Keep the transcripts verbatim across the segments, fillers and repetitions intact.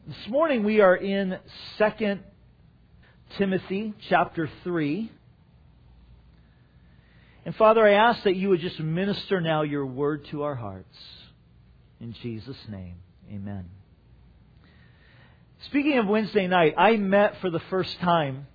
This morning we are in Second Timothy chapter three. And Father, I ask that you would just minister now your word to our hearts. In Jesus' name, amen. Speaking of Wednesday night, I met for the first time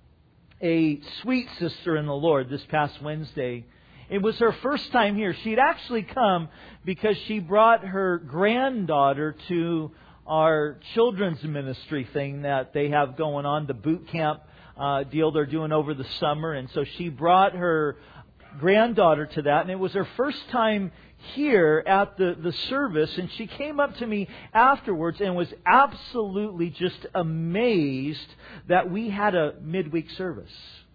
a sweet sister in the Lord this past Wednesday. It was her first time here. She'd actually come because she brought her granddaughter to our children's ministry thing that they have going on, the boot camp uh, deal they're doing over the summer. And so she brought her granddaughter to that. And it was her first time here at the, the service. And she came up to me afterwards and was absolutely just amazed that we had a midweek service.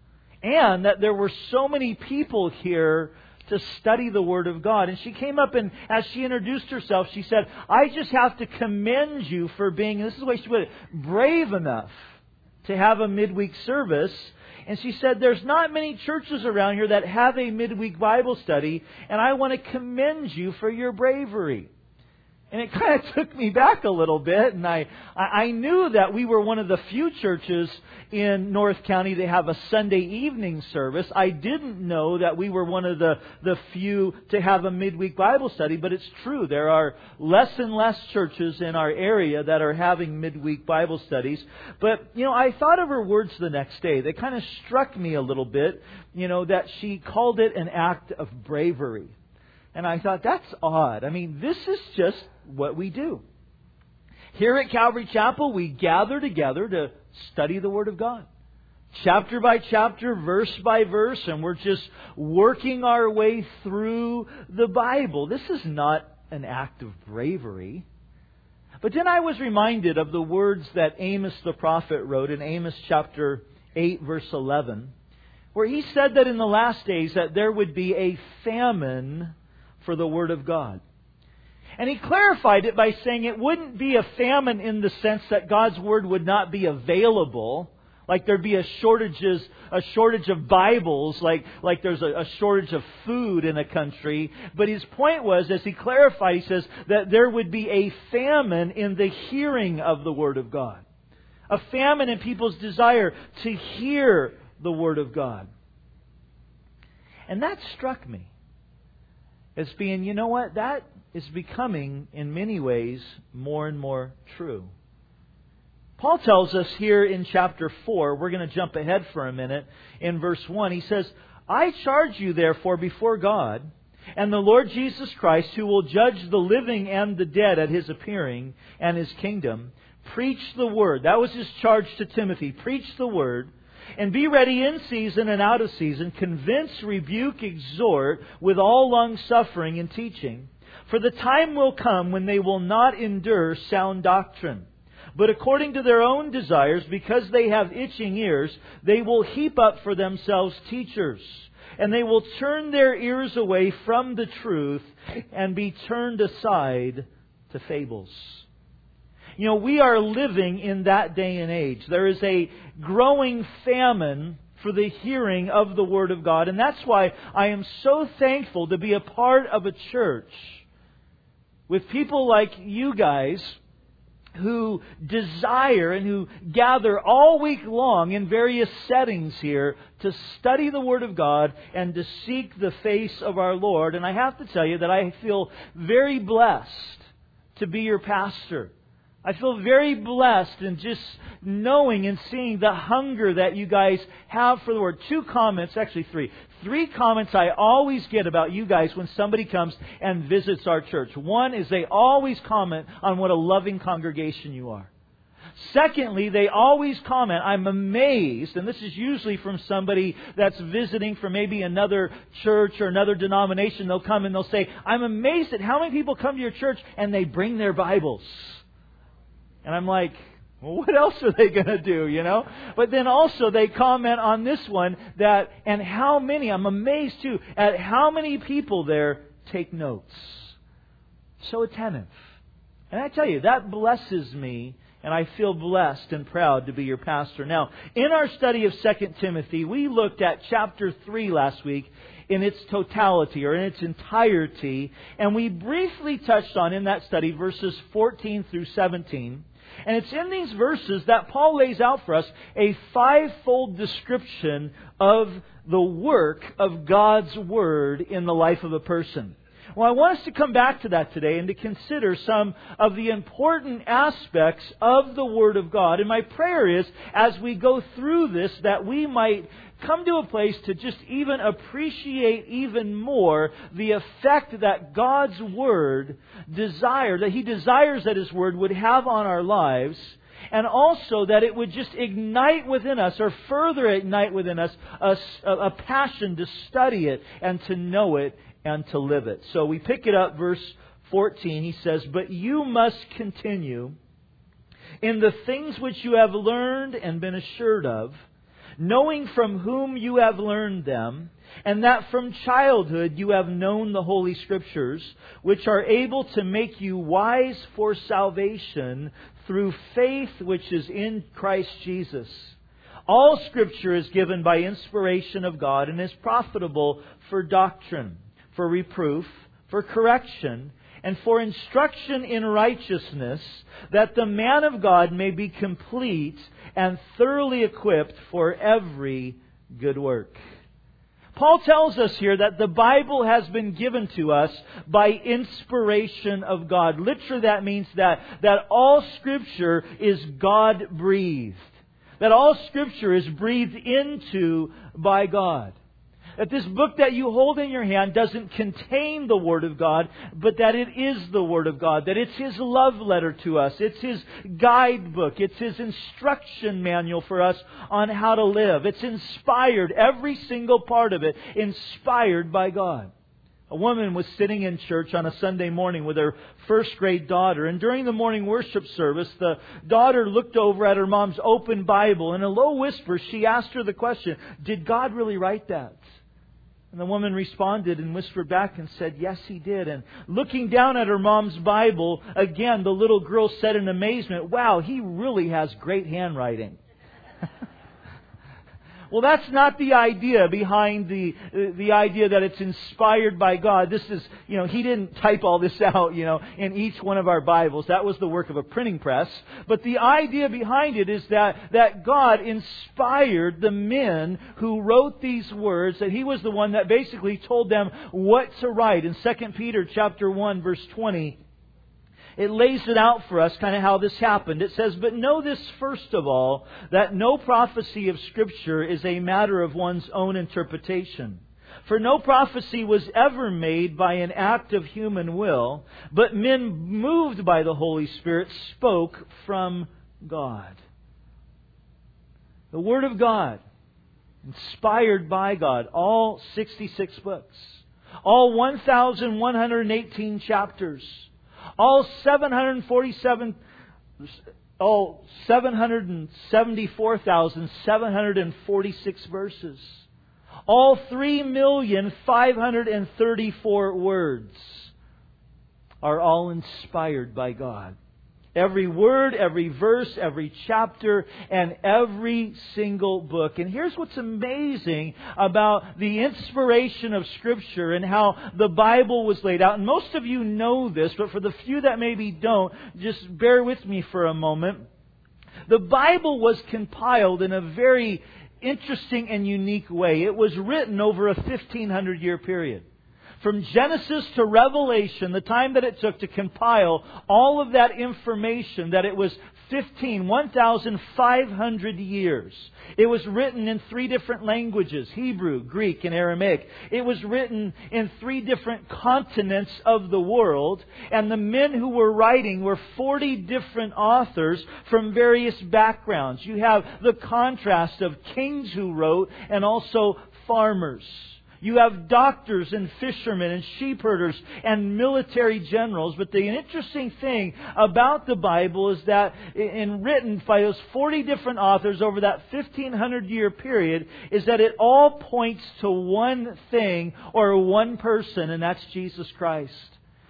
And that there were so many people here to study the Word of God. And she came up and as she introduced herself, she said, I just have to commend you for being, this is the way she put it, brave enough to have a midweek service. And she said, there's not many churches around here that have a midweek Bible study, and I want to commend you for your bravery. And it kind of took me back a little bit, and I, I knew that we were one of the few churches in North County to have a Sunday evening service. I didn't know that we were one of the, the few to have a midweek Bible study, but it's true. There are less and less churches in our area that are having midweek Bible studies. But, you know, I thought of her words the next day. They kind of struck me a little bit, you know, that she called it an act of bravery. And I thought, that's odd. I mean, this is just what we do. Here at Calvary Chapel, we gather together to study the Word of God. Chapter by chapter, verse by verse, and we're just working our way through the Bible. This is not an act of bravery. But then I was reminded of the words that Amos the prophet wrote in Amos chapter eight, verse eleven, where he said that in the last days that there would be a famine for the Word of God. And he clarified it by saying it wouldn't be a famine in the sense that God's Word would not be available, like there'd be a shortages, a shortage of Bibles, like, like there's a, a shortage of food in a country. But his point was, as he clarified, he says that there would be a famine in the hearing of the Word of God. A famine in people's desire to hear the Word of God. And that struck me as being, you know what, that is becoming, in many ways, more and more true. Paul tells us here in chapter four, we're going to jump ahead for a minute, in verse one, he says, I charge you therefore before God and the Lord Jesus Christ, who will judge the living and the dead at His appearing and His kingdom, preach the Word. That was his charge to Timothy. Preach the Word. And be ready in season and out of season. Convince, rebuke, exhort with all long suffering and teaching. For the time will come when they will not endure sound doctrine. But according to their own desires, because they have itching ears, they will heap up for themselves teachers. And they will turn their ears away from the truth and be turned aside to fables. You know, we are living in that day and age. There is a growing famine for the hearing of the Word of God. And that's why I am so thankful to be a part of a church with people like you guys who desire and who gather all week long in various settings here to study the Word of God and to seek the face of our Lord. And I have to tell you that I feel very blessed to be your pastor. I feel very blessed in just knowing and seeing the hunger that you guys have for the Word. Two comments, actually three. Three comments I always get about you guys when somebody comes and visits our church. One is they always comment on what a loving congregation you are. Secondly, they always comment, I'm amazed, and this is usually from somebody that's visiting from maybe another church or another denomination. They'll come and they'll say, I'm amazed at how many people come to your church and they bring their Bibles. And I'm like, well, what else are they going to do, you know? But then also they comment on this one that, and how many, I'm amazed too, at how many people there take notes. So attentive. And I tell you, that blesses me, and and I feel blessed and proud to be your pastor. Now, in our study of Second Timothy, we looked at chapter three last week in its totality or in its entirety, and we briefly touched on in that study verses fourteen through seventeen. And it's in these verses that Paul lays out for us a fivefold description of the work of God's Word in the life of a person. Well, I want us to come back to that today and to consider some of the important aspects of the Word of God. And my prayer is, as we go through this, that we might come to a place to just even appreciate even more the effect that God's Word desires, that He desires that His Word would have on our lives, and also that it would just ignite within us, or further ignite within us, a, a passion to study it and to know it and to live it. So we pick it up, verse fourteen. He says, "But you must continue in the things which you have learned and been assured of, knowing from whom you have learned them, and that from childhood you have known the Holy Scriptures, which are able to make you wise for salvation through faith which is in Christ Jesus. All Scripture is given by inspiration of God and is profitable for doctrine, for reproof, for correction, and for instruction in righteousness, that the man of God may be complete and thoroughly equipped for every good work." Paul tells us here that the Bible has been given to us by inspiration of God. Literally, that means that, that all Scripture is God-breathed. That all Scripture is breathed into by God. That this book that you hold in your hand doesn't contain the Word of God, but that it is the Word of God. That it's His love letter to us. It's His guidebook. It's His instruction manual for us on how to live. It's inspired, every single part of it, inspired by God. A woman was sitting in church on a Sunday morning with her first grade daughter, and during the morning worship service, the daughter looked over at her mom's open Bible. In a low whisper, she asked her the question, "Did God really write that?" And the woman responded and whispered back and said, "Yes, He did." And looking down at her mom's Bible, again, the little girl said in amazement, "Wow, He really has great handwriting." Well, that's not the idea behind the the idea that it's inspired by God. This is, you know, He didn't type all this out, you know, in each one of our Bibles. That was the work of a printing press. But the idea behind it is that, that God inspired the men who wrote these words, that He was the one that basically told them what to write. In Second Peter chapter one, verse twenty, it lays it out for us kind of how this happened. It says, "But know this first of all, that no prophecy of Scripture is a matter of one's own interpretation. For no prophecy was ever made by an act of human will, but men moved by the Holy Spirit spoke from God." The Word of God, inspired by God, all sixty-six books, all one thousand one hundred eighteen chapters, all seven hundred forty-seven, all seven hundred seventy-four thousand seven hundred forty-six verses, all three million five hundred thirty-four words are all inspired by God. Every word, every verse, every chapter, and every single book. And here's what's amazing about the inspiration of Scripture and how the Bible was laid out. And most of you know this, but for the few that maybe don't, just bear with me for a moment. The Bible was compiled in a very interesting and unique way. It was written over a fifteen hundred year period. From Genesis to Revelation, the time that it took to compile all of that information, that it was fifteen, one thousand five hundred years. It was written in three different languages, Hebrew, Greek, and Aramaic. It was written in three different continents of the world. And the men who were writing were forty different authors from various backgrounds. You have the contrast of kings who wrote and also farmers. You have doctors and fishermen and sheep herders and military generals. But the interesting thing about the Bible is that in written by those forty different authors over that fifteen hundred year period is that it all points to one thing or one person, and that's Jesus Christ.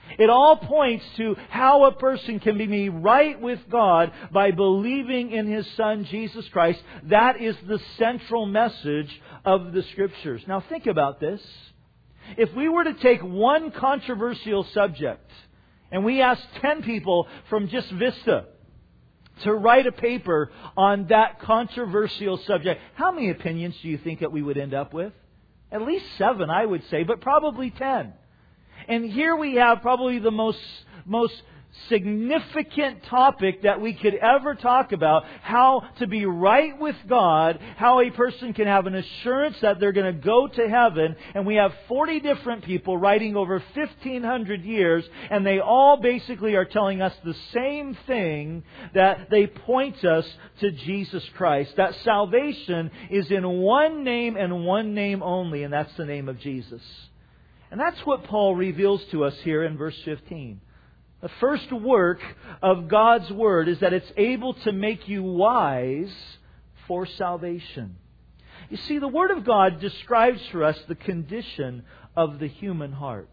It all points to how a person can be made right with God by believing in His Son, Jesus Christ. That is the central message of the Scriptures. Now think about this. If we were to take one controversial subject, and we asked ten people from just Vista to write a paper on that controversial subject, how many opinions do you think that we would end up with? At least seven, I would say, but probably ten. And here we have probably the most, most significant topic that we could ever talk about, how to be right with God, how a person can have an assurance that they're going to go to heaven. And we have forty different people writing over fifteen hundred years, and they all basically are telling us the same thing, that they point us to Jesus Christ. That salvation is in one name and one name only, and that's the name of Jesus. And that's what Paul reveals to us here in verse fifteen. The first work of God's Word is that it's able to make you wise for salvation. You see, the Word of God describes for us the condition of the human heart.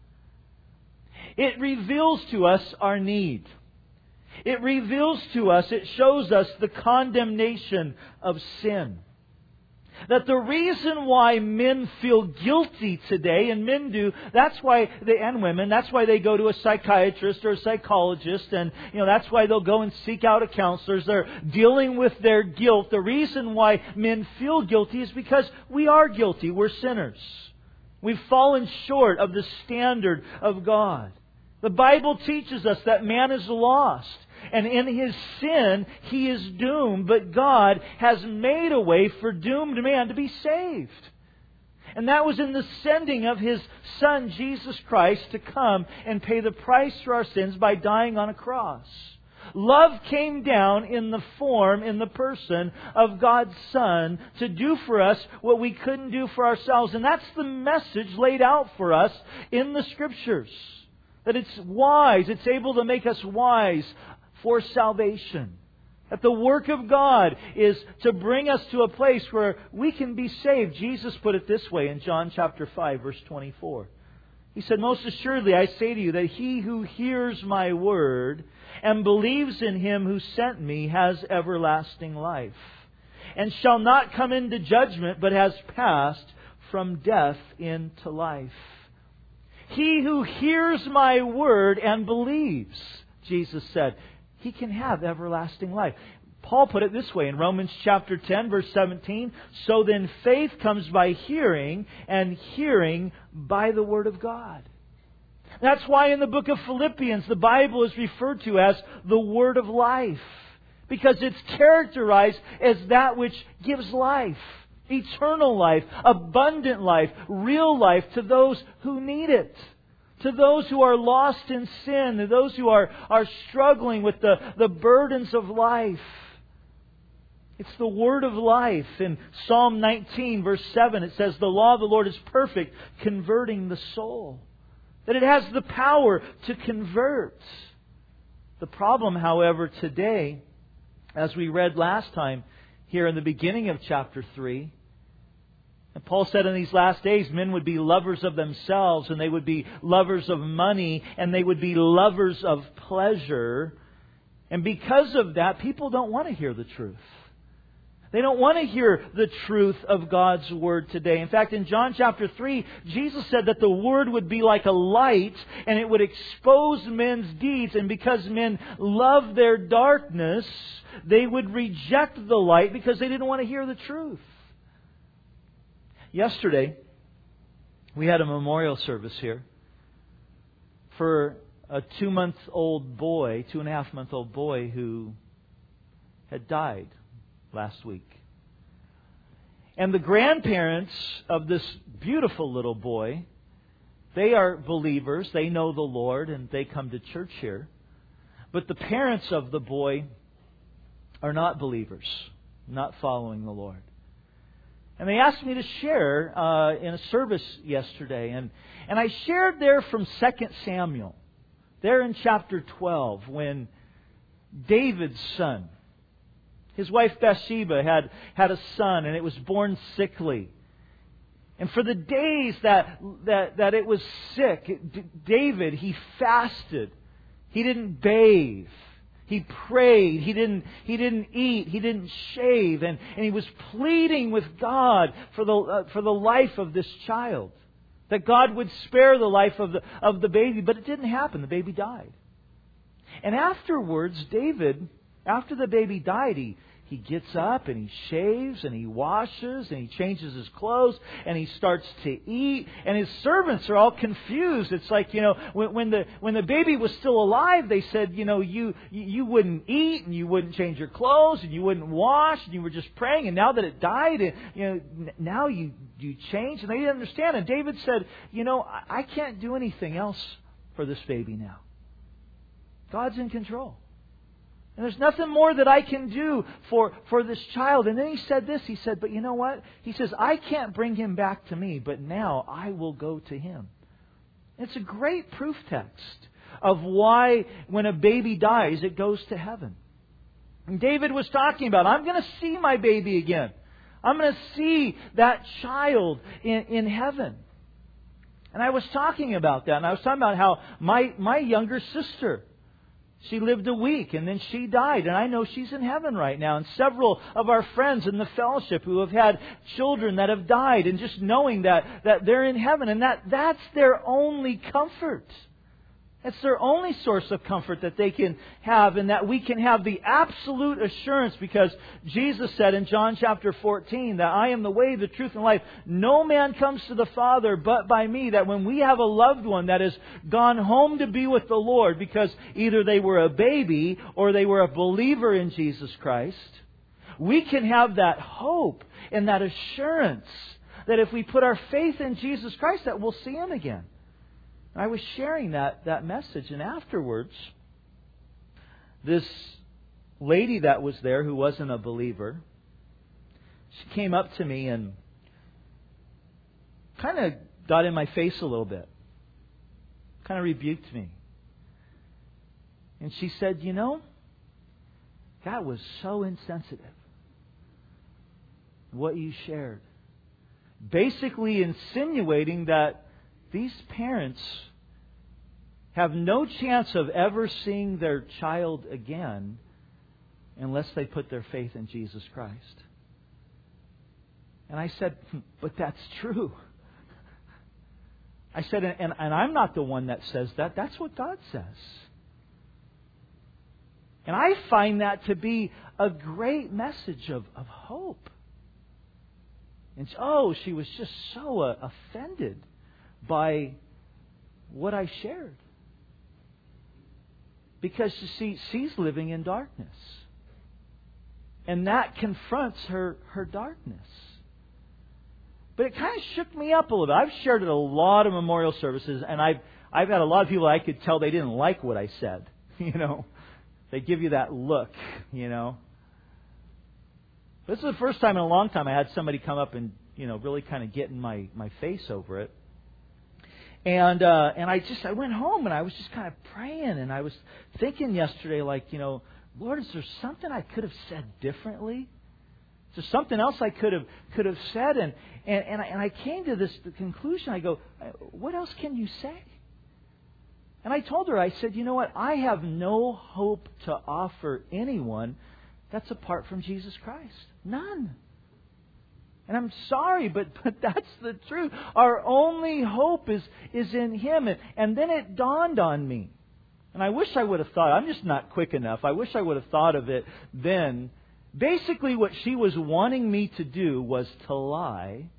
It reveals to us our need. It reveals to us, it shows us the condemnation of sin. That the reason why men feel guilty today, and men do, that's why they, and women, that's why they go to a psychiatrist or a psychologist, and you know that's why they'll go and seek out a counselor. They're dealing with their guilt. The reason why men feel guilty is because we are guilty. We're sinners. We've fallen short of the standard of God. The Bible teaches us that man is lost. And in his sin, he is doomed. But God has made a way for doomed man to be saved. And that was in the sending of His Son, Jesus Christ, to come and pay the price for our sins by dying on a cross. Love came down in the form, in the person of God's Son to do for us what we couldn't do for ourselves. And that's the message laid out for us in the Scriptures. That it's wise, it's able to make us wise for salvation. That the work of God is to bring us to a place where we can be saved. Jesus put it this way in John chapter five, verse twenty-four. He said, "Most assuredly I say to you that he who hears my word and believes in Him who sent me has everlasting life, and shall not come into judgment, but has passed from death into life." He who hears my word and believes, Jesus said, he can have everlasting life. Paul put it this way in Romans chapter ten, verse seventeen. "So then faith comes by hearing, and hearing by the word of God." That's why in the book of Philippians, the Bible is referred to as the word of life. Because it's characterized as that which gives life. Eternal life, abundant life, real life to those who need it. To those who are lost in sin, to those who are, are struggling with the, the burdens of life. It's the word of life. In Psalm nineteen, verse seven, it says, "The law of the Lord is perfect, converting the soul." That it has the power to convert. The problem, however, today, as we read last time here in the beginning of chapter three, and Paul said in these last days, men would be lovers of themselves, and they would be lovers of money, and they would be lovers of pleasure. And because of that, people don't want to hear the truth. They don't want to hear the truth of God's Word today. In fact, in John chapter three, Jesus said that the Word would be like a light, and it would expose men's deeds. And because men love their darkness, they would reject the light because they didn't want to hear the truth. Yesterday, we had a memorial service here for a two-month-old boy, two-and-a-half-month-old boy who had died last week. And the grandparents of this beautiful little boy, they are believers, they know the Lord, and they come to church here. But the parents of the boy are not believers, not following the Lord. And they asked me to share uh, in a service yesterday. And, and I shared there from Second Samuel, there in chapter twelve, when David's son, his wife Bathsheba had, had a son, and it was born sickly. And for the days that that, that it was sick, D- David, he fasted. He didn't bathe. He prayed. He didn't, he didn't eat. He didn't shave. And, and he was pleading with God for the, uh, for the life of this child. That God would spare the life of the, of the baby. But it didn't happen. The baby died. And afterwards, David, after the baby died, he, he gets up and he shaves and he washes and he changes his clothes and he starts to eat. And his servants are all confused. It's like, you know, when, when the when the baby was still alive, they said, you know, you you wouldn't eat and you wouldn't change your clothes and you wouldn't wash and you were just praying. And now that it died, you know, now you you change. And they didn't understand. And David said, you know, I, I can't do anything else for this baby now. God's in control. And there's nothing more that I can do for, for this child. And then he said this. He said, but you know what? He says, I can't bring him back to me, but now I will go to him. It's a great proof text of why when a baby dies, it goes to heaven. And David was talking about, I'm going to see my baby again. I'm going to see that child in, in heaven. And I was talking about that. And I was talking about how my, my younger sister, she lived a week and then she died. And I know she's in heaven right now. And several of our friends in the fellowship who have had children that have died. And just knowing that, that they're in heaven. And that, that's their only comfort. It's their only source of comfort that they can have. And that we can have the absolute assurance. Because Jesus said in John chapter fourteen that I am the way, the truth, and life. No man comes to the Father but by me. That when we have a loved one that has gone home to be with the Lord because either they were a baby or they were a believer in Jesus Christ, we can have that hope and that assurance that if we put our faith in Jesus Christ, that we'll see Him again. I was sharing that, that message, and afterwards, this lady that was there who wasn't a believer, she came up to me and kind of got in my face a little bit. Kind of rebuked me. And she said, you know, that was so insensitive, what you shared. Basically insinuating that these parents have no chance of ever seeing their child again unless they put their faith in Jesus Christ. And I said, but that's true. I said, and, and I'm not the one that says that. That's what God says. And I find that to be a great message of, of hope. And oh, she was just so uh, offended by what I shared. Because, you see, she's living in darkness. And that confronts her, her darkness. But it kind of shook me up a little bit. I've shared at a lot of memorial services, and I've, I've had a lot of people I could tell they didn't like what I said. You know, they give you that look, you know. This is the first time in a long time I had somebody come up and, you know, really kind of get in my, my face over it. And uh, and I just I went home and I was just kind of praying, and I was thinking yesterday, like, you know, Lord, is there something I could have said differently? Is there something else I could have could have said? And and and I, and I came to this conclusion. I go, what else can you say? And I told her, I said, you know what? I have no hope to offer anyone that's apart from Jesus Christ. None. And I'm sorry, but, but that's the truth. Our only hope is, is in Him. And, and then it dawned on me. And I wish I would have thought, I'm just not quick enough. I wish I would have thought of it then. Basically what she was wanting me to do was to lie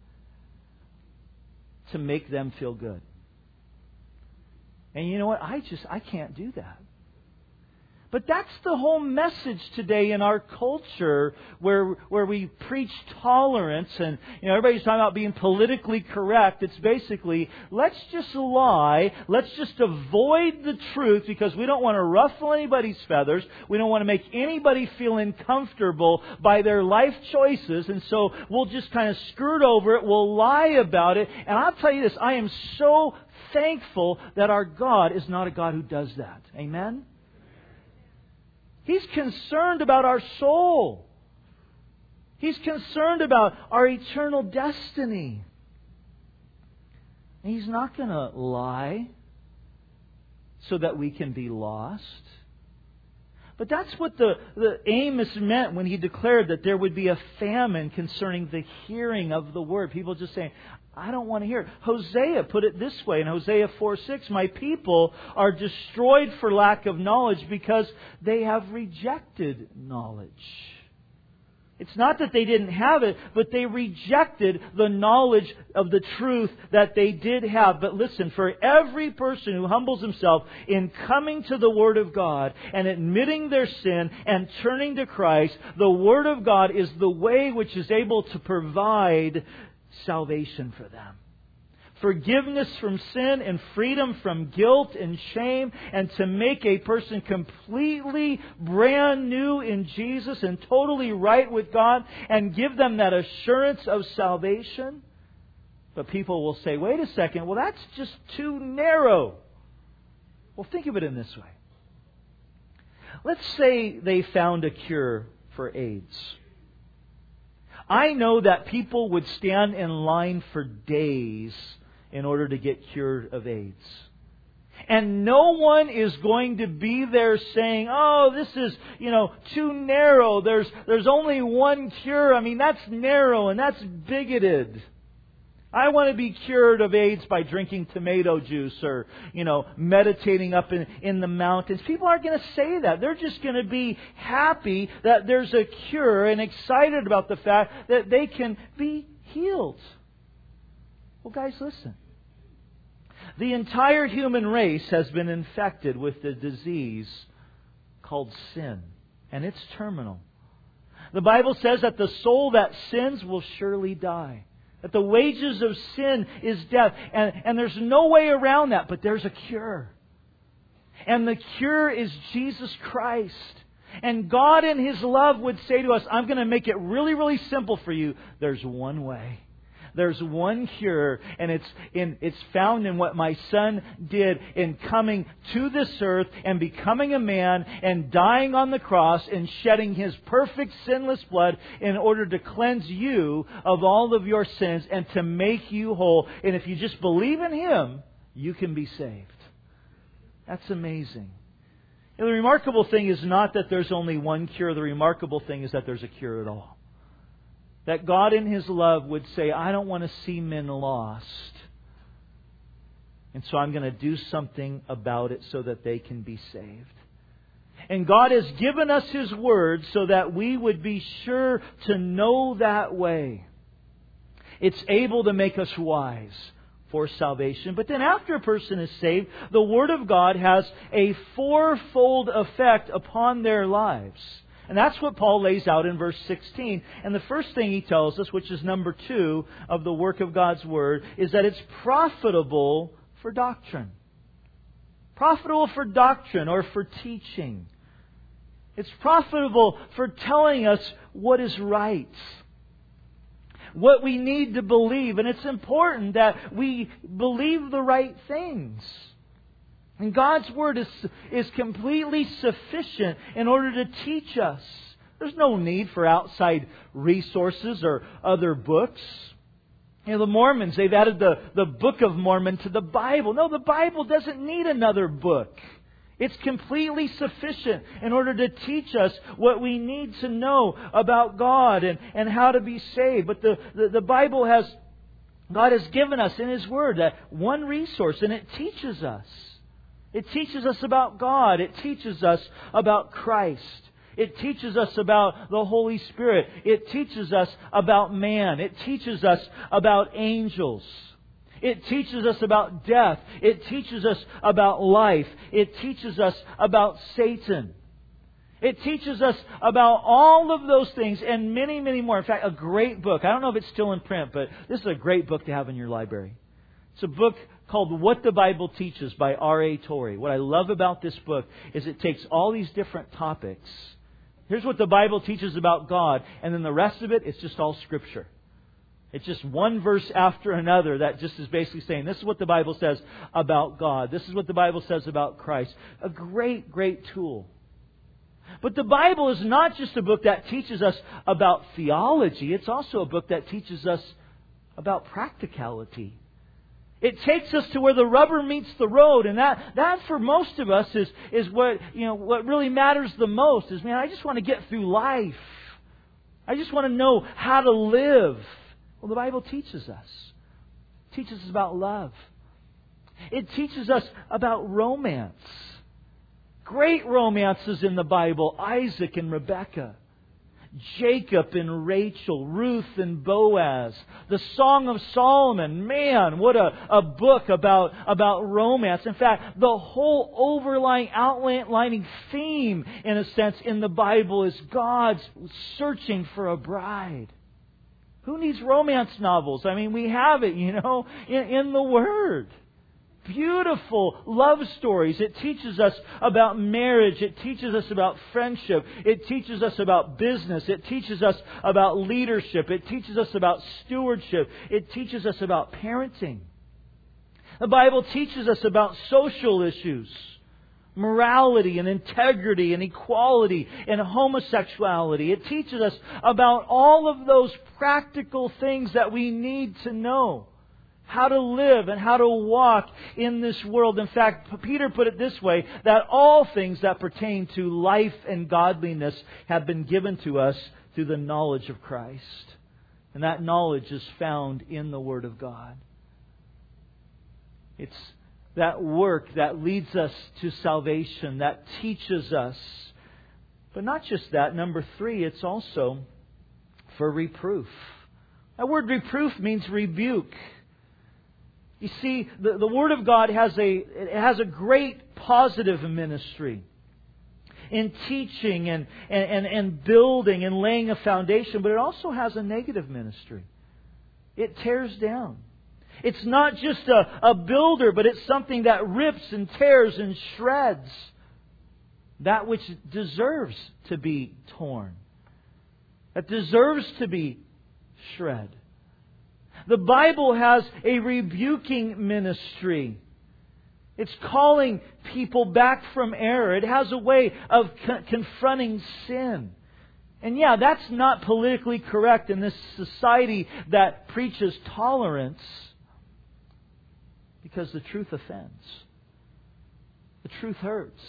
to make them feel good. And you know what? I just, I can't do that. But that's the whole message today in our culture where where we preach tolerance and, you know, everybody's talking about being politically correct. It's basically, let's just lie. Let's just avoid the truth because we don't want to ruffle anybody's feathers. We don't want to make anybody feel uncomfortable by their life choices. And so we'll just kind of skirt over it. We'll lie about it. And I'll tell you this, I am so thankful that our God is not a God who does that. Amen? He's concerned about our soul. He's concerned about our eternal destiny. He's not going to lie so that we can be lost. But that's what the, the Amos meant when he declared that there would be a famine concerning the hearing of the Word. People just saying, I don't want to hear it. Hosea put it this way in Hosea four six, my people are destroyed for lack of knowledge because they have rejected knowledge. It's not that they didn't have it, but they rejected the knowledge of the truth that they did have. But listen, for every person who humbles himself in coming to the Word of God and admitting their sin and turning to Christ, the Word of God is the way which is able to provide salvation for them. Forgiveness from sin and freedom from guilt and shame, and to make a person completely brand new in Jesus and totally right with God and give them that assurance of salvation. But people will say, wait a second, well that's just too narrow. Well, think of it in this way. Let's say they found a cure for AIDS. I know that people would stand in line for days in order to get cured of AIDS. And no one is going to be there saying, oh, this is, you know, too narrow. There's, there's only one cure. I mean, that's narrow and that's bigoted. I want to be cured of AIDS by drinking tomato juice or, you know, meditating up in, in the mountains. People aren't going to say that. They're just going to be happy that there's a cure and excited about the fact that they can be healed. Well, guys, listen. The entire human race has been infected with the disease called sin, and it's terminal. The Bible says that the soul that sins will surely die. That the wages of sin is death. And, and there's no way around that, but there's a cure. And the cure is Jesus Christ. And God in His love would say to us, I'm going to make it really, really simple for you. There's one way. There's one cure, and it's in, it's found in what my Son did in coming to this earth and becoming a man and dying on the cross and shedding His perfect sinless blood in order to cleanse you of all of your sins and to make you whole. And if you just believe in Him, you can be saved. That's amazing. And the remarkable thing is not that there's only one cure. The remarkable thing is that there's a cure at all. That God in His love would say, I don't want to see men lost. And so I'm going to do something about it so that they can be saved. And God has given us His Word so that we would be sure to know that way. It's able to make us wise for salvation. But then after a person is saved, the Word of God has a fourfold effect upon their lives. And that's what Paul lays out in verse sixteen. And the first thing he tells us, which is number two of the work of God's Word, is that it's profitable for doctrine. Profitable for doctrine or for teaching. It's profitable for telling us what is right. What we need to believe. And it's important that we believe the right things. And God's Word is, is completely sufficient in order to teach us. There's no need for outside resources or other books. You know, the Mormons, they've added the, the Book of Mormon to the Bible. No, the Bible doesn't need another book. It's completely sufficient in order to teach us what we need to know about God and, and how to be saved. But the, the, the Bible has, God has given us in His Word that one resource, and it teaches us. It teaches us about God. It teaches us about Christ. It teaches us about the Holy Spirit. It teaches us about man. It teaches us about angels. It teaches us about death. It teaches us about life. It teaches us about Satan. It teaches us about all of those things and many, many more. In fact, a great book. I don't know if it's still in print, but this is a great book to have in your library. It's a book called What the Bible Teaches by R A Torrey. What I love about this book is it takes all these different topics. Here's what the Bible teaches about God, and then the rest of it, it's just all Scripture. It's just one verse after another that just is basically saying, this is what the Bible says about God. This is what the Bible says about Christ. A great, great tool. But the Bible is not just a book that teaches us about theology. It's also a book that teaches us about practicality. It takes us to where the rubber meets the road, and that, that for most of us is, is what, you know, what really matters the most is, man, I just want to get through life. I just want to know how to live. Well, the Bible teaches us. It teaches us about love. It teaches us about romance. Great romances in the Bible. Isaac and Rebekah. Jacob and Rachel, Ruth and Boaz, the Song of Solomon. Man, what a, a book about, about romance. In fact, the whole overlying, outlining theme, in a sense, in the Bible is God's searching for a bride. Who needs romance novels? I mean, we have it, you know, in, in the Word. Beautiful love stories. It teaches us about marriage. It teaches us about friendship. It teaches us about business. It teaches us about leadership. It teaches us about stewardship. It teaches us about parenting. The Bible teaches us about social issues, morality and integrity and equality and homosexuality. It teaches us about all of those practical things that we need to know. How to live and how to walk in this world. In fact, Peter put it this way, that all things that pertain to life and godliness have been given to us through the knowledge of Christ. And that knowledge is found in the Word of God. It's that work that leads us to salvation, that teaches us. But not just that. Number three, it's also for reproof. That word reproof means rebuke. You see, the, the Word of God has a, it has a great positive ministry in teaching and, and, and building and laying a foundation, but it also has a negative ministry. It tears down. It's not just a, a builder, but it's something that rips and tears and shreds that which deserves to be torn, that deserves to be shred. The Bible has a rebuking ministry. It's calling people back from error. It has a way of co- confronting sin. And yeah, that's not politically correct in this society that preaches tolerance, because the truth offends. The truth hurts.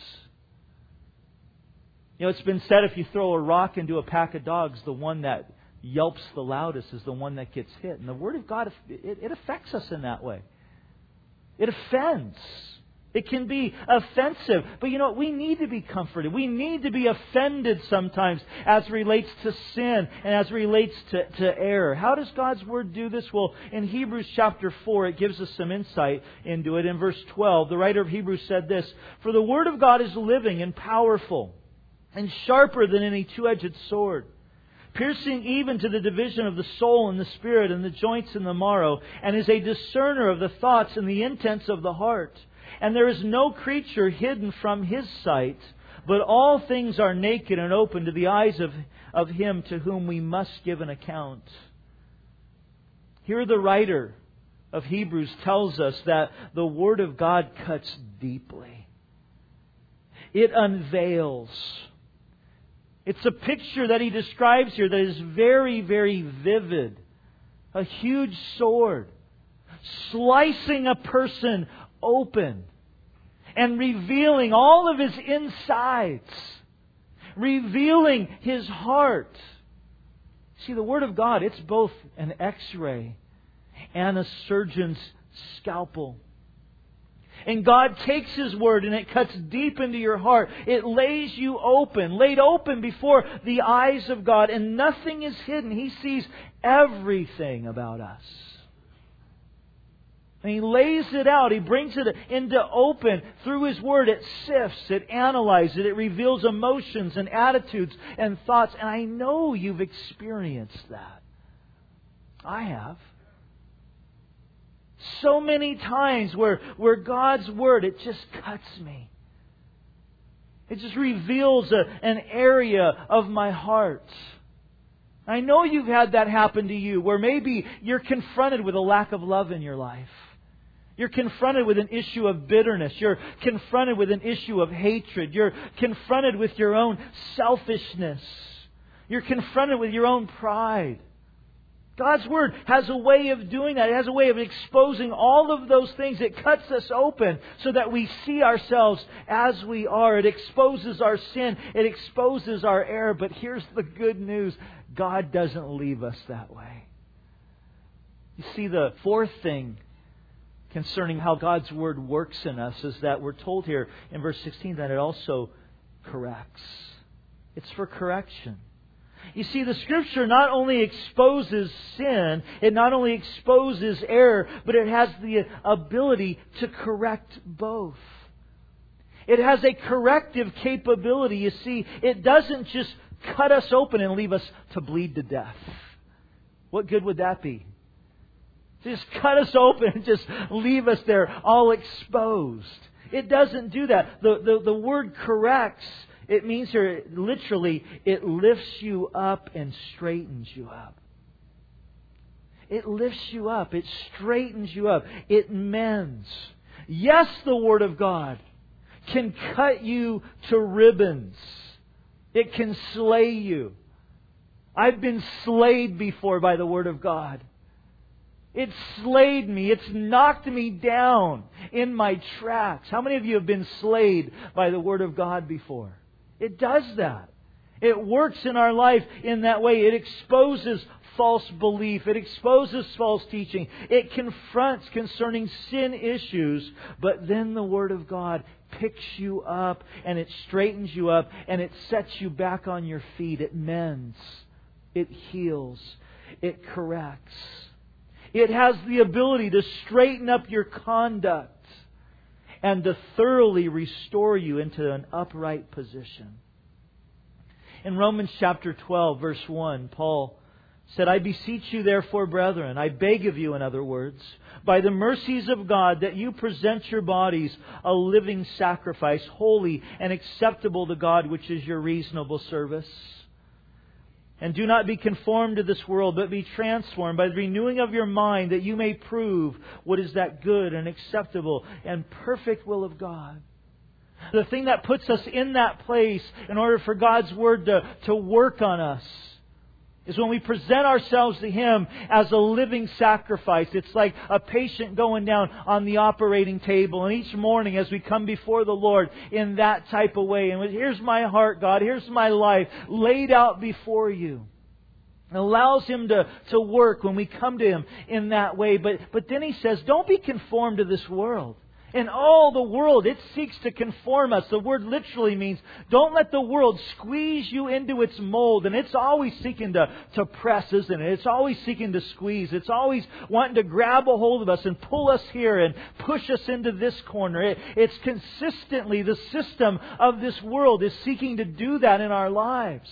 You know, it's been said if you throw a rock into a pack of dogs, the one that yelps the loudest is the one that gets hit. And the Word of God, it, it affects us in that way. It offends. It can be offensive. But you know what? We need to be comforted. We need to be offended sometimes as relates to sin and as relates to, to error. How does God's Word do this? Well, in Hebrews chapter four, it gives us some insight into it. In verse twelve, the writer of Hebrews said this, "For the Word of God is living and powerful and sharper than any two-edged sword, piercing even to the division of the soul and the spirit and the joints and the marrow, and is a discerner of the thoughts and the intents of the heart. And there is no creature hidden from His sight, but all things are naked and open to the eyes of, of Him to whom we must give an account." Here the writer of Hebrews tells us that the Word of God cuts deeply. It unveils. It's a picture that he describes here that is very, very vivid. A huge sword slicing a person open and revealing all of his insides, revealing his heart. See, the Word of God, it's both an X-ray and a surgeon's scalpel. And God takes His Word and it cuts deep into your heart. It lays you open, laid open before the eyes of God. And nothing is hidden. He sees everything about us. And He lays it out. He brings it into open through His Word. It sifts, it analyzes it, it reveals emotions and attitudes and thoughts. And I know you've experienced that. I have. So many times where, where God's Word, it just cuts me. It just reveals a, an area of my heart. I know you've had that happen to you, where maybe you're confronted with a lack of love in your life. You're confronted with an issue of bitterness. You're confronted with an issue of hatred. You're confronted with your own selfishness. You're confronted with your own pride. God's Word has a way of doing that. It has a way of exposing all of those things. It cuts us open so that we see ourselves as we are. It exposes our sin. It exposes our error. But here's the good news. God doesn't leave us that way. You see, the fourth thing concerning how God's Word works in us is that we're told here in verse sixteen that it also corrects. It's for correction. You see, the Scripture not only exposes sin, it not only exposes error, but it has the ability to correct both. It has a corrective capability. You see, it doesn't just cut us open and leave us to bleed to death. What good would that be? Just cut us open and just leave us there all exposed. It doesn't do that. The, the, the word corrects, it means here, literally, it lifts you up and straightens you up. It lifts you up. It straightens you up. It mends. Yes, the Word of God can cut you to ribbons. It can slay you. I've been slayed before by the Word of God. It's slayed me. It's knocked me down in my tracks. How many of you have been slayed by the Word of God before? It does that. It works in our life in that way. It exposes false belief. It exposes false teaching. It confronts concerning sin issues. But then the Word of God picks you up and it straightens you up and it sets you back on your feet. It mends. It heals. It corrects. It has the ability to straighten up your conduct and to thoroughly restore you into an upright position. In Romans chapter twelve, verse one, Paul said, I beseech you therefore, brethren, I beg of you, in other words, by the mercies of God, that you present your bodies a living sacrifice, holy and acceptable to God, which is your reasonable service. And do not be conformed to this world, but be transformed by the renewing of your mind, that you may prove what is that good and acceptable and perfect will of God. The thing that puts us in that place in order for God's Word to, to work on us is when we present ourselves to Him as a living sacrifice. It's like a patient going down on the operating table. And each morning as we come before the Lord in that type of way. And here's my heart, God. Here's my life laid out before you. It allows Him to, to work when we come to Him in that way. But, but then He says, don't be conformed to this world. In all the world, it seeks to conform us. The word literally means don't let the world squeeze you into its mold. And it's always seeking to, to press, isn't it? It's always seeking to squeeze. It's always wanting to grab a hold of us and pull us here and push us into this corner. It, it's consistently, the system of this world is seeking to do that in our lives.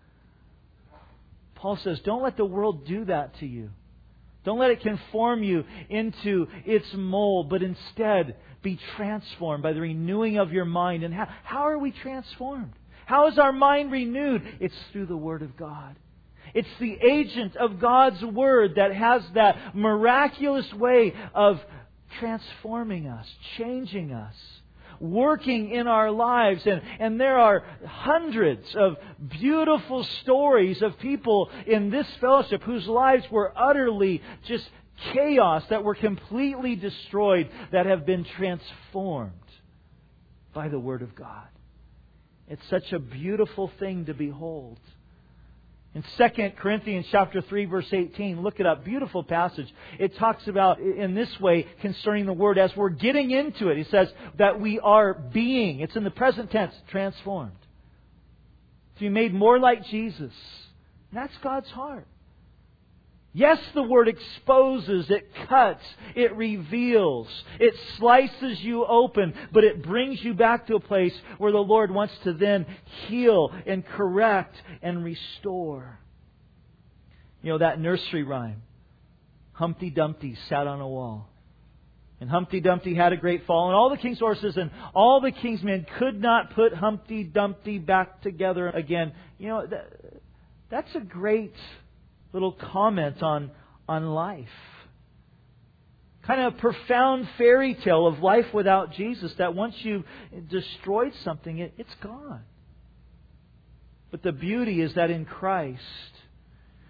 Paul says, don't let the world do that to you. Don't let it conform you into its mold, but instead be transformed by the renewing of your mind. And how, how are we transformed? How is our mind renewed? It's through the Word of God. It's the agent of God's Word that has that miraculous way of transforming us, changing us, working in our lives. And, and there are hundreds of beautiful stories of people in this fellowship whose lives were utterly just chaos, that were completely destroyed, that have been transformed by the Word of God. It's such a beautiful thing to behold. In Second Corinthians chapter three, verse eighteen, look it up, beautiful passage. It talks about in this way concerning the Word as we're getting into it. It says that we are being, it's in the present tense, transformed. To be made more like Jesus. And that's God's heart. Yes, the Word exposes, it cuts, it reveals, it slices you open, but it brings you back to a place where the Lord wants to then heal and correct and restore. You know that nursery rhyme, Humpty Dumpty sat on a wall. And Humpty Dumpty had a great fall, and all the king's horses and all the king's men could not put Humpty Dumpty back together again. You know, that, that's a great little comment on, on life. Kind of a profound fairy tale of life without Jesus, that once you've destroyed something, it, it's gone. But the beauty is that in Christ,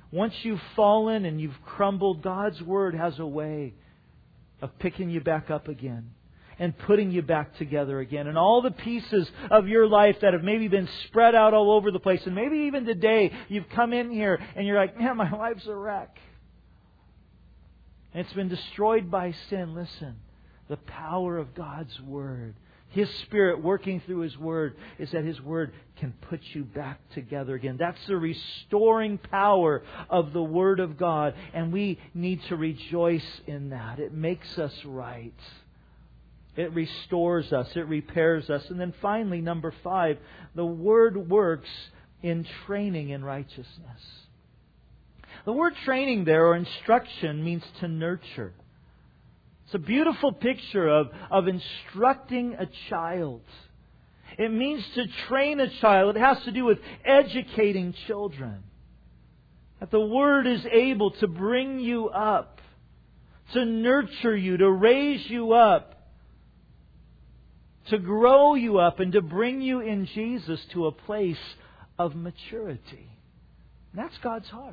Once you've fallen and you've crumbled, God's Word has a way of picking you back up again and putting you back together again. And all the pieces of your life that have maybe been spread out all over the place, and maybe even today you've come in here and you're like, man, my life's a wreck. And it's been destroyed by sin. Listen, the power of God's Word, His Spirit working through His Word, is that His Word can put you back together again. That's the restoring power of the Word of God. And we need to rejoice in that. It makes us right. It restores us. It repairs us. And then finally, number five, the Word works in training in righteousness. The word training there, or instruction, means to nurture. It's a beautiful picture of, of instructing a child. It means to train a child. It has to do with educating children. That the Word is able to bring you up, to nurture you, to raise you up, to grow you up, and to bring you in Jesus to a place of maturity. And that's God's heart.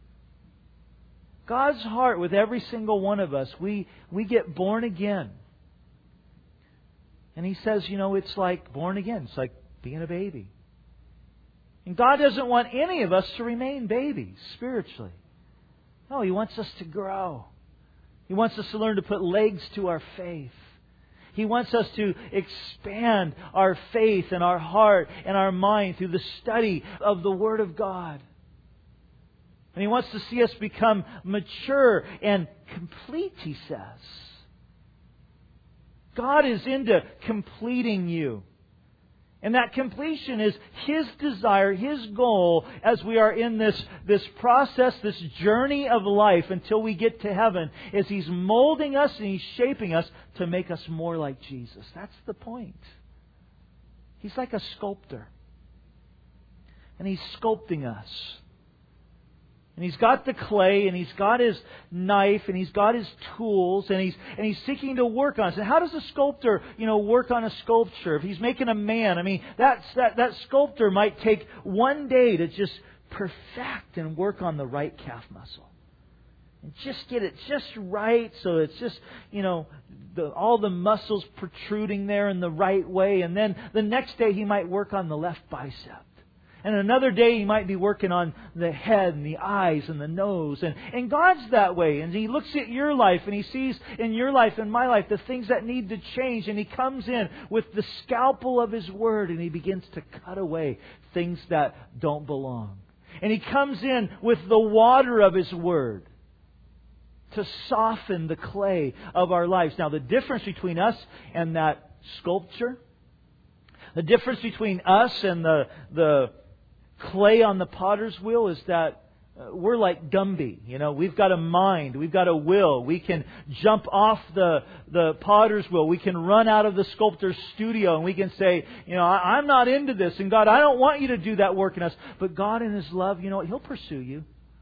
God's heart with every single one of us, we, we get born again. And He says, you know, it's like born again. It's like being a baby. And God doesn't want any of us to remain babies spiritually. No, He wants us to grow. He wants us to learn to put legs to our faith. He wants us to expand our faith and our heart and our mind through the study of the Word of God. And He wants to see us become mature and complete, He says. God is into completing you. And that completion is His desire, His goal, as we are in this, this process, this journey of life until we get to heaven, is He's molding us and He's shaping us to make us more like Jesus. That's the point. He's like a sculptor. And He's sculpting us. And He's got the clay, and He's got His knife, and He's got His tools, and He's and He's seeking to work on us. And how does a sculptor, you know, work on a sculpture? If he's making a man, I mean, that's, that that sculptor might take one day to just perfect and work on the right calf muscle, and just get it just right, so it's just, you know, the, all the muscles protruding there in the right way. And then the next day he might work on the left bicep. And another day He might be working on the head and the eyes and the nose. And, and God's that way. And He looks at your life and He sees in your life and my life the things that need to change. And He comes in with the scalpel of His Word and He begins to cut away things that don't belong. And He comes in with the water of His Word to soften the clay of our lives. Now, the difference between us and that sculpture, the difference between us and the the clay on the potter's wheel, is that uh, we're like Gumby. You know, we've got a mind, we've got a will. We can jump off the the potter's wheel. We can run out of the sculptor's studio and we can say, you know, I, I'm not into this, and God, I don't want you to do that work in us. But God, in His love, you know, He'll pursue you.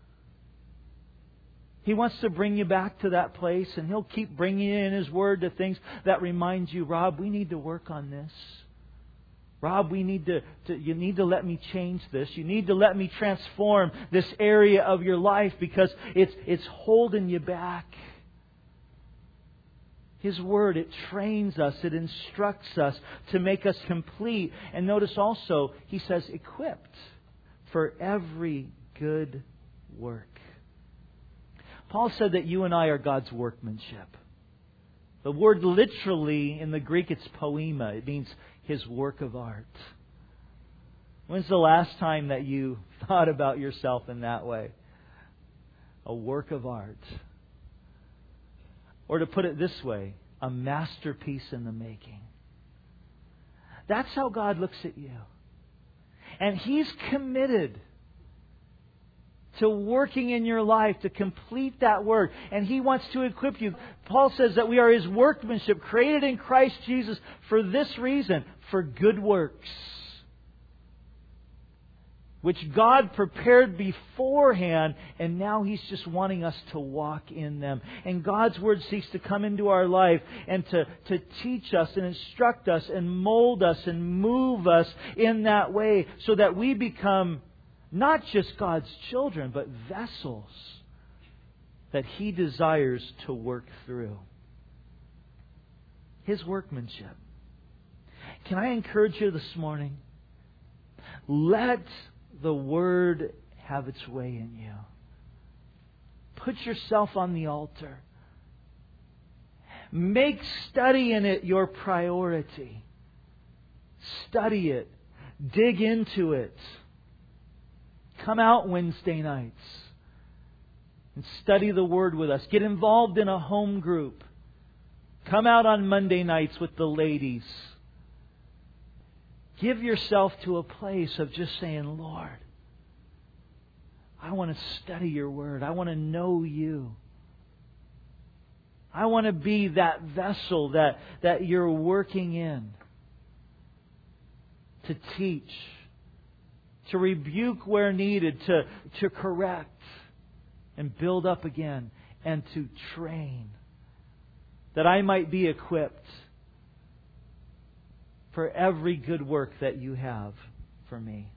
He wants to bring you back to that place, and He'll keep bringing you in His Word to things that remind you, Rob, we need to work on this. Rob, we need to, to, you need to let me change this. You need to let me transform this area of your life because it's, it's holding you back. His Word, it trains us, it instructs us to make us complete. And notice also, He says, equipped for every good work. Paul said that you and I are God's workmanship. The word literally in the Greek, it's poema. It means His work of art. When's the last time that you thought about yourself in that way? A work of art. Or to put it this way, a masterpiece in the making. That's how God looks at you. And He's committed to working in your life to complete that work. And He wants to equip you. Paul says that we are His workmanship, created in Christ Jesus for this reason, for good works, which God prepared beforehand, and now He's just wanting us to walk in them. And God's Word seeks to come into our life and to, to teach us and instruct us and mold us and move us in that way so that we become not just God's children, but vessels that He desires to work through. His workmanship. Can I encourage you this morning? Let the Word have its way in you. Put yourself on the altar. Make study in it your priority. Study it. Dig into it. Come out Wednesday nights and study the Word with us. Get involved in a home group. Come out on Monday nights with the ladies. Give yourself to a place of just saying, Lord, I want to study Your Word. I want to know You. I want to be that vessel that, that You're working in to teach, to rebuke where needed, to, to correct and build up again, and to train, that I might be equipped for every good work that You have for me.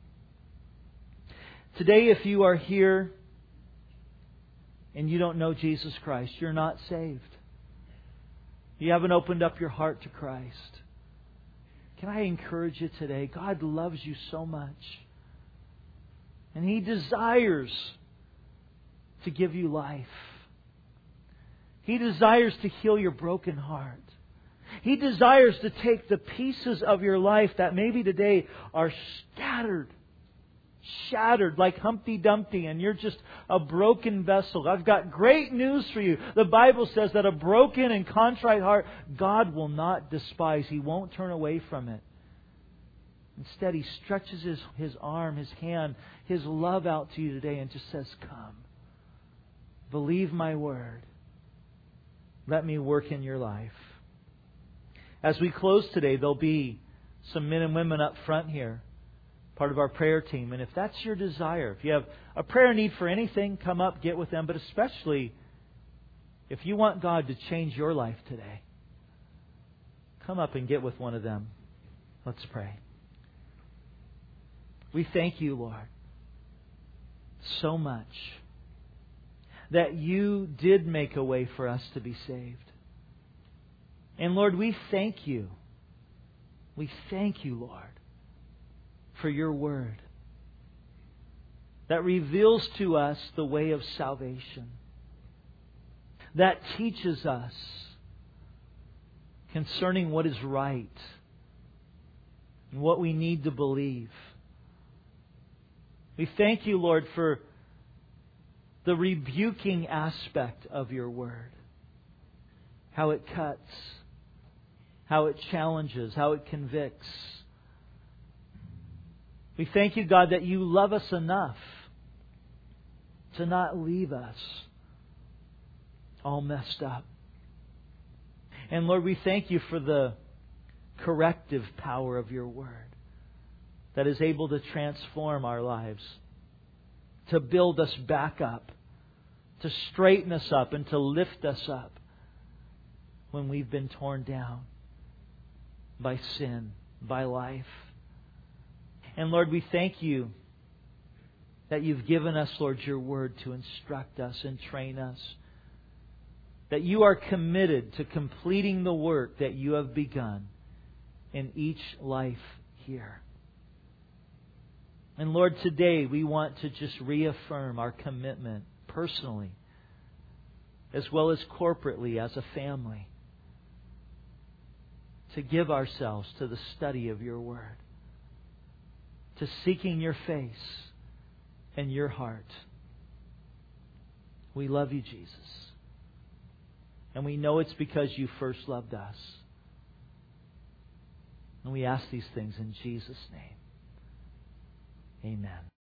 Today, if you are here and you don't know Jesus Christ, you're not saved. You haven't opened up your heart to Christ. Can I encourage you today? God loves you so much. And He desires to give you life. He desires to heal your broken heart. He desires to take the pieces of your life that maybe today are scattered, shattered like Humpty Dumpty, and you're just a broken vessel. I've got great news for you. The Bible says that a broken and contrite heart God will not despise. He won't turn away from it. Instead, He stretches His, His arm, His hand, His love out to you today and just says, come. Believe My word. Let Me work in your life. As we close today, there'll be some men and women up front here, part of our prayer team. And if that's your desire, if you have a prayer need for anything, come up, get with them. But especially if you want God to change your life today, come up and get with one of them. Let's pray. We thank You, Lord, so much that You did make a way for us to be saved. And Lord, we thank You. We thank You, Lord, for Your Word that reveals to us the way of salvation, that teaches us concerning what is right and what we need to believe. We thank You, Lord, for the rebuking aspect of Your Word, how it cuts, how it challenges, how it convicts. We thank You, God, that You love us enough to not leave us all messed up. And Lord, we thank You for the corrective power of Your Word that is able to transform our lives, to build us back up, to straighten us up and to lift us up when we've been torn down by sin, by life. And Lord, we thank You that You've given us, Lord, Your Word to instruct us and train us. That You are committed to completing the work that You have begun in each life here. And Lord, today we want to just reaffirm our commitment personally, as well as corporately as a family, to give ourselves to the study of Your Word, to seeking Your face and Your heart. We love You, Jesus. And we know it's because You first loved us. And we ask these things in Jesus' name. Amen.